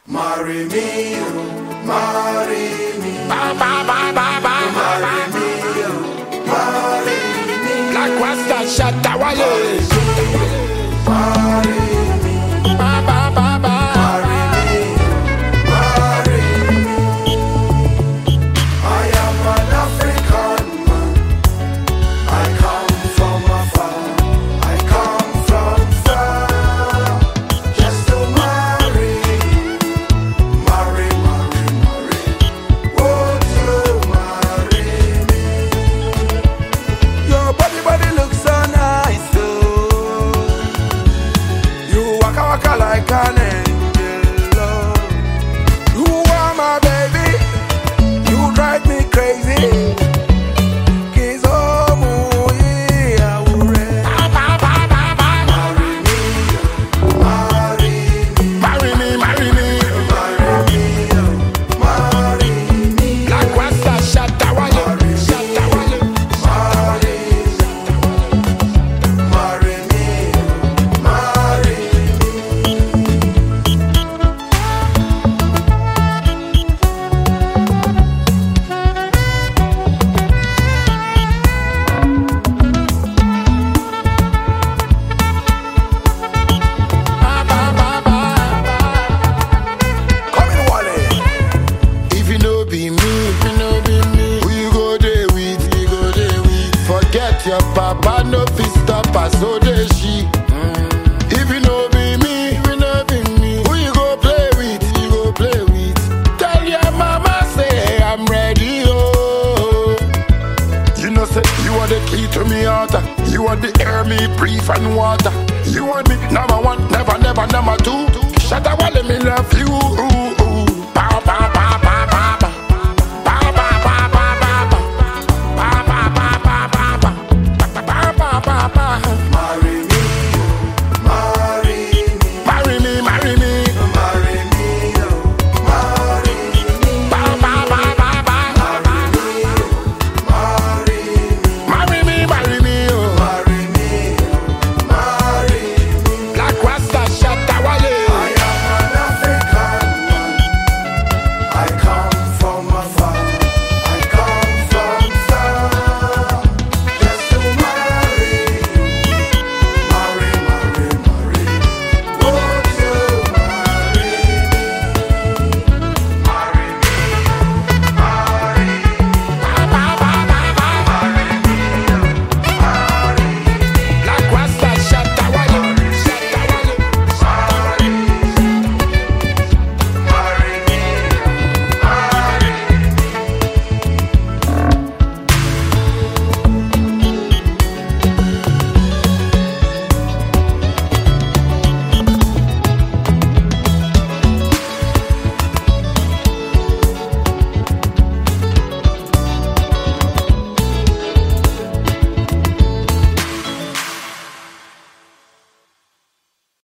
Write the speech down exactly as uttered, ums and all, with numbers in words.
Marry me, oh, marry me. Ba ba ba ba ba. Marry me, oh, marry me. Black Rasta Shatta Wale. Marry me, Ba ba ba ba. marry me, marry me. I am an African man. I come from afar. I come from far. Just to marry, marry, marry, marry. Won't you marry me? Your body, body looks so nice, oh. You waka waka like an angel, oh. You are my baby. You drive me crazy. Kizomu ya ure. Ba ba ba ba ba. Marry me, marry me, Marry me, marry me. marry me, marry me. Black Rasta Shatta Wale. Shatta Wale. Marry me, marry me, marry me. Ba ba ba ba ba. Come in, Wale. If you no be me, If you know be me, who you go there with? we go there with. Forget your papa, no fit stop us, so dey she. If you no be me, If you know be me, who you go play with? you go play with. Tell your mama say I'm ready, oh. You know say you are the key to me heart. You are the air me breathe and water. You are me number one, never, never number two. Shatta Wale, me love you.